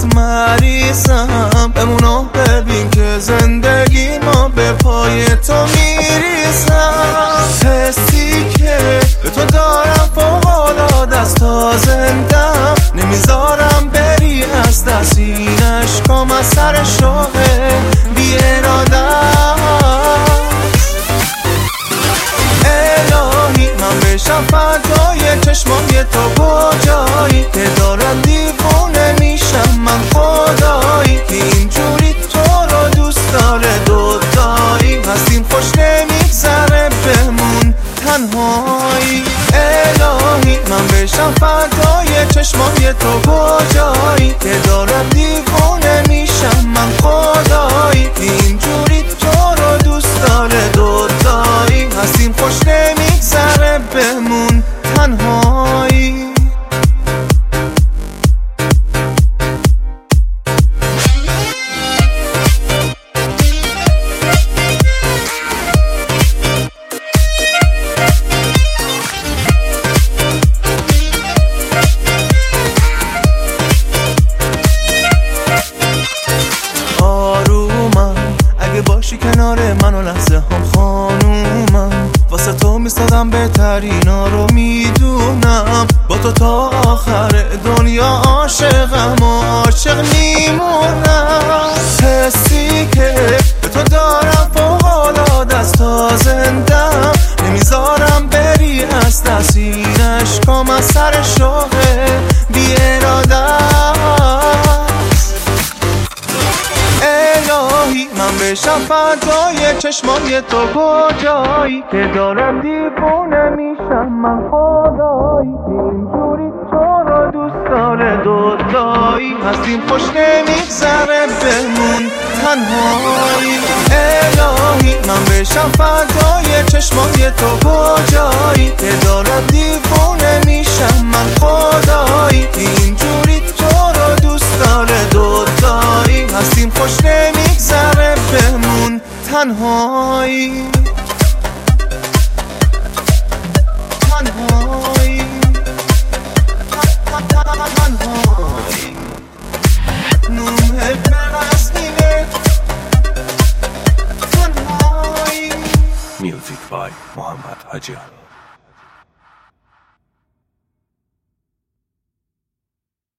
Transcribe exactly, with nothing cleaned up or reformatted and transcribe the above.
دلت مریضم، بمونو ببین که زندگی ما به پای تو میریزم. حسی که به تو دارم فوق‌العاده است، تا زندم نمیذارم بری از دست. این عشقام از سر شوقه بی اراده. الهی من بشم فدای چشمای تو کجایی که دارم دیوونه میشم من خدایی که اینجوری تو رو دوست داره. دوتایی هستیم خوش نمیگذره بمون تنهایی. الهی من بشم فدای چشمای تو کجایی که دارم دیوونه میشم من خدایی که اینجوری تو رو دوست داره. دوتایی هستیم خوش نمیگذره بمون تنهایی. باشی کنار من و لحظه هم خانومم، واسه تو میستادم بهترینا رو میدونم. با تو تا آخر دنیا عاشقم و عاشق میمونم. حسی که به تو دارم فوق‌العاده است، تا زندم نمیذارم بری از دست. این عشقام از سر شوقه بی اراده. الهی من بشم فدای چشمای تو کجایی که دارم دیوونه میشم من خدایی که اینجوری تو رو دوست داره. دوتایی هستیم خوش نمیگذره بمون تنهایی. الهی من بشم فدای چشمای تو کجایی که دارم دیوونه میشم من خدایی که اینجوری تو رو دوست داره. دوتایی هستیم خوش نمیگذره بمون تنهایی. تنهایی تنهایی نومه برسنیه تنهایی. Music by Muhammad Hajian.